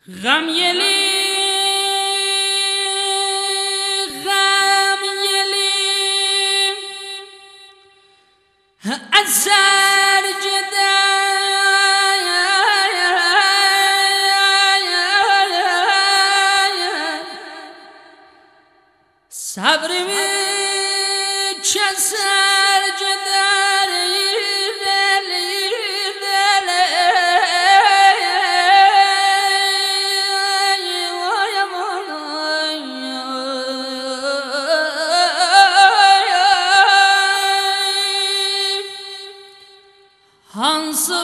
Gam yeli, gam yeli, eser ceda, sabrimi keser ceda. Hansı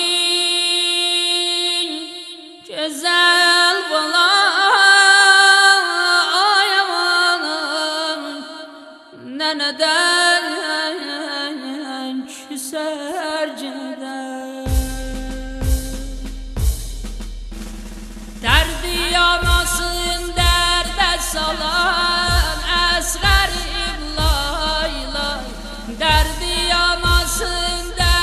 bir güzel bala ayamanım neneden küser ceder. Derdi yanasın derde salan esğerim lay lay. Derdi yanasın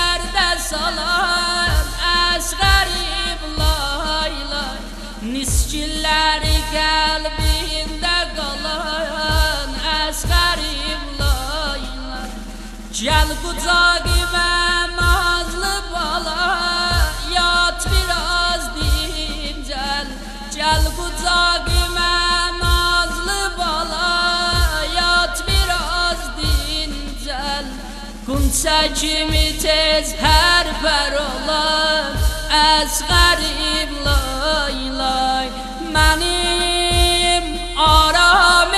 salam esğerim lay lay. Niskilleri kalbinde kalan esğerim lay lay. Gel kucağıma nazlı bala, yat biraz dincel. Gel kucağıma nazlı bala, yat biraz dincel. Kunça kimi tez her per olar esğerim lay lay. Mənim aram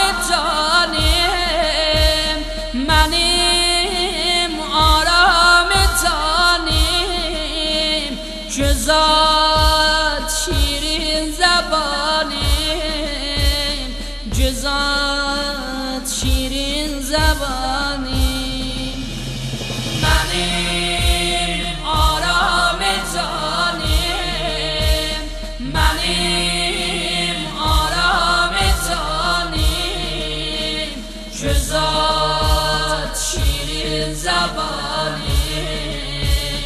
canim, mənim aram canim. Güzat şirin zabanim, güzat şirin zabanim. Mənim aram canim, mənim aram canim. Güzat şirin zabanim,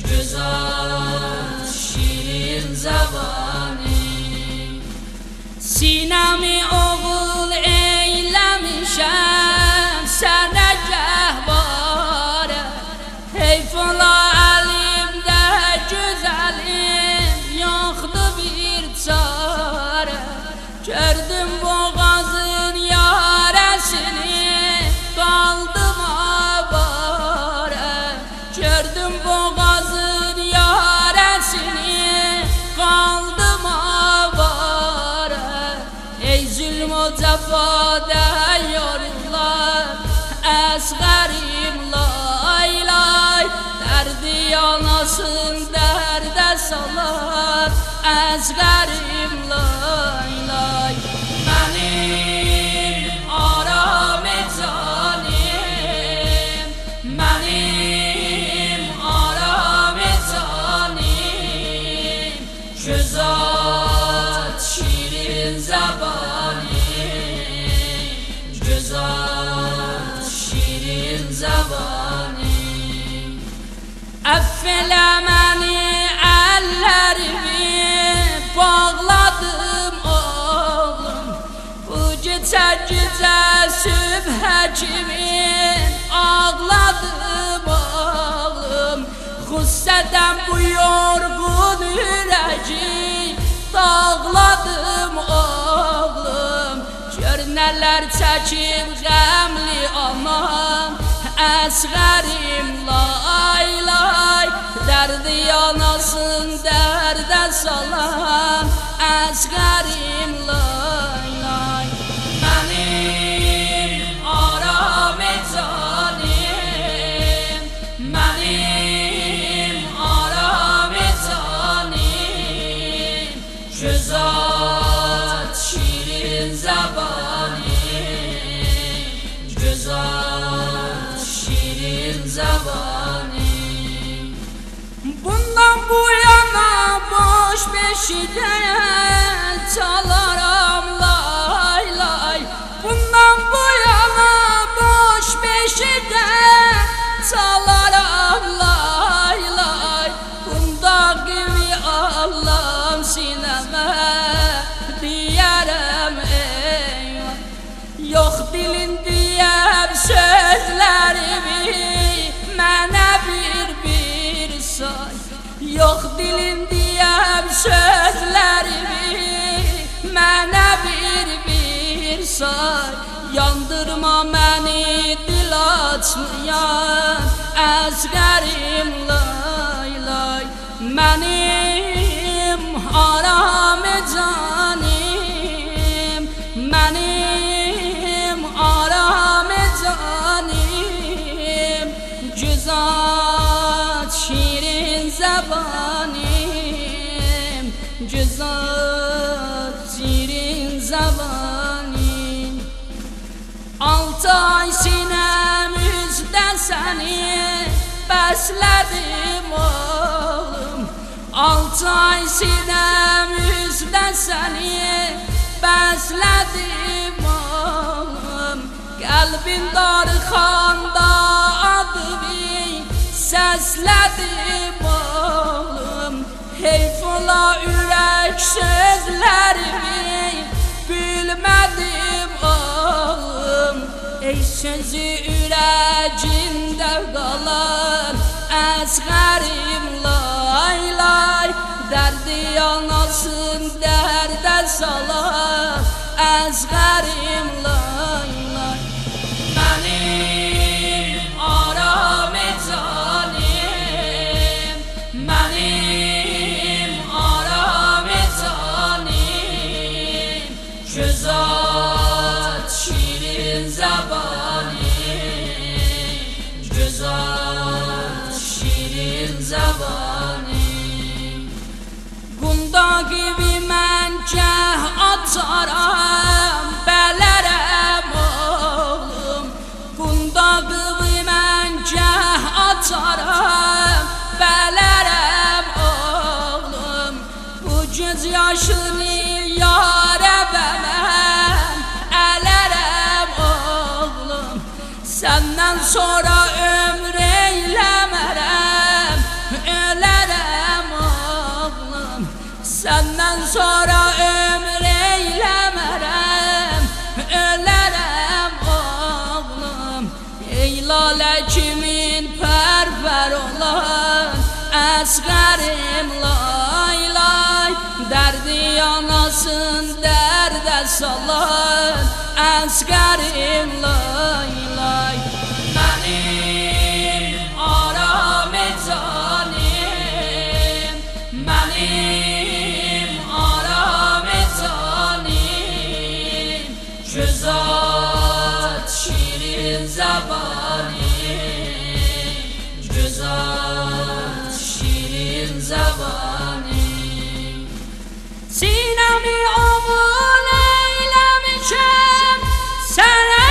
güzat şirin zabanim. Sinemi oğul eylemişem sənə gəhvarə. Heyfala elimde güzelim, yoktu bir çare. Gördüm boğazın yaresini, kaldım avare. Gördüm boğazın yaresini, kaldım avare. Ey zulm o cefada yorullar esğerim lay lay. Derdi yanasın derde salar esğerim lay lay. Mənim aram canim, mənim aram canim. Güzat şirin zabanim, güzat şirin zabanim. Affele beni ellerimi bağladım oğlum. Bu gece sübhe kimi ağladım oğlum. Gusseden bu yorgun yüreği dağladım oğlum. Gör neler çekip gemli aman esğerim lay lay. Derdi yanasın derde salam esğerim lay lay. Mənim aram canim, mənim aram canim. Güzat şirin zabanim, güzat şirin zabanim. Bundan bu yana boş beşide çalaram lay lay. Bundan bu yana boş beşide çalaram lay lay. Bunda gibi Allah'ım sineme Yok dilindəyəm sözlərimi, mənə bir say. Yandırma məni dil açmayan əzgərim lay lay. Mənim aram canim, mənim aram canim, güzat şirin zəbanim, güzat şirin zəbanim. 6 ay sinəmizdə səni bəslədim oğlum, 6 ay sinəmizdə səni bəslədim oğlum. Qəlbin darıxanda adımı səslədim oğlum. Heyf ola ürək sözlərimi bilmədim oğlum. Ey sözü ürəcində qalan əzgərim lay lay. Dərdi anasın dərdə salan əzgərim lay lay. Mənim aram canim, mənim aram canim, güzat şirin zəbanim, güzat şirin zəbanim. Qunda gibi mən gəh açaram, bələrəm oğlum. Qunda gibi mən gəh açaram, bələrəm oğlum. Bu göz yaşını yarə və mən ələrəm oğlum. Səndən sonra ömr eyləmərəm, ölərəm oğlum. Səndən sonra ömr eyləmərəm, ölərəm oğlum. Ey lalə kimin pərpər olan əzgərim lay lay. Dərdi anasın dərdə salan əzgərim lay lay. Mənim aram canim, mənim aram canim, güzat şirin zəbanim, güzat şirin zəbanim. Sinəmi oğul eyləmişəm sənə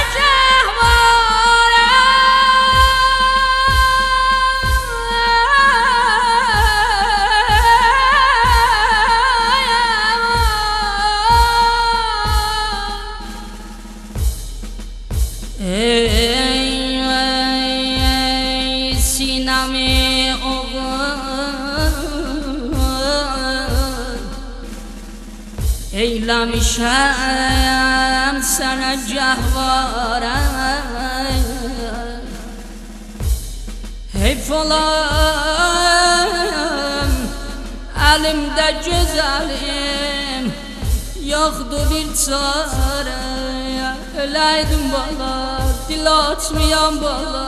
sinəmi oğul eyləmişəm sənə gəhvarə. Heyf olam əlimdə gözəlim, yoxdur bir çarə. Öləydim bala, dil açmayan bala.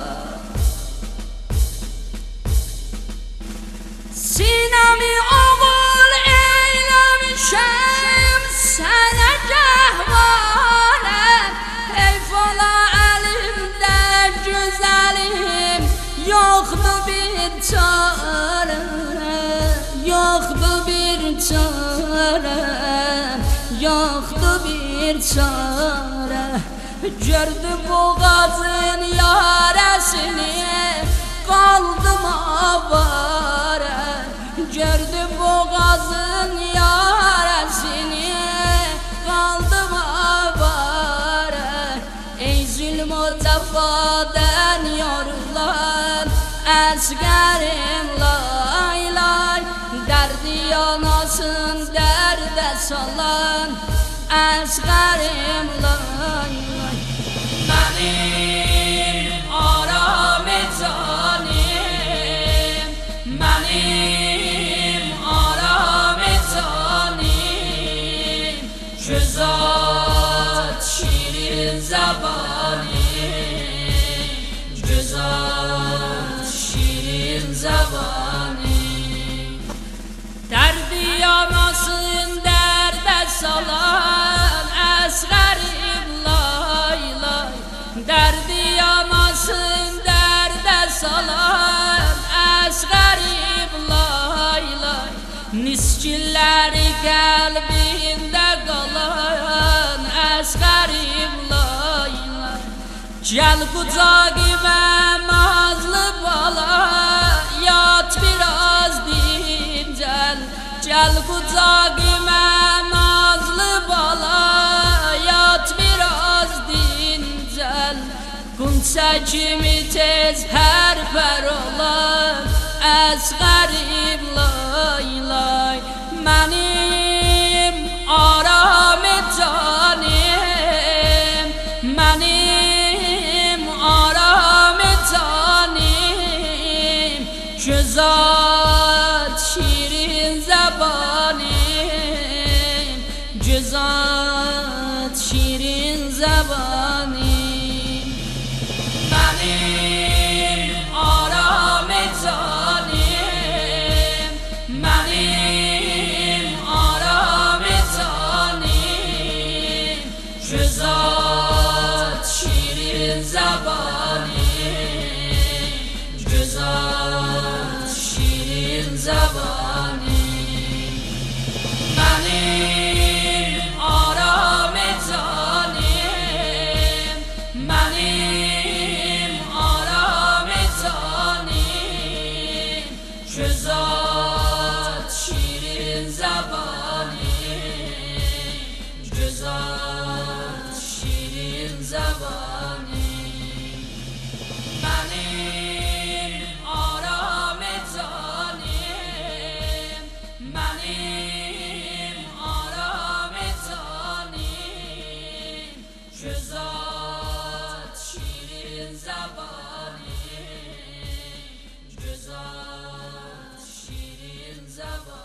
Sinəmi oğul eyləmişəm sənə gəhvarə. Heyf ola əlimdə gözəlim, yoxdur bir çarə, yoxdur bir çarə, yoxdur bir çarə. Gördüm boğazın yarəsini, qaldım avara. Gördüm boğazın yarəsini, qaldım avara. Ey zülm o cəfadan yorulan əzgərim lay lay. Dərdi anasın dərdə salan əzgərim lay lay. Mənim aram canim, mənim Niskilləri qəlbində qalan əsqərim layla. Gəl qucağıma nazlı bala, yat biraz dincəl. Gəl qucağıma nazlı bala, yat biraz dincəl. Qunça kimi tez pərpər olan əsqərim laylay. Mənim aram canim, mənim aram canim, güzat şirin zəbanim, güzat şirin zəbanim. Mənim aram canim, mənim aram canim, güzat şirin zəbanim, güzat şirin zəbanim. Mənim aram canim, mənim aram canim, güzat şirin zəbanim, güzat şirin zəbanim. Mənim aram canim, mənim aram canim, güzat şirin zəbanim, güzat şirin zəbanim.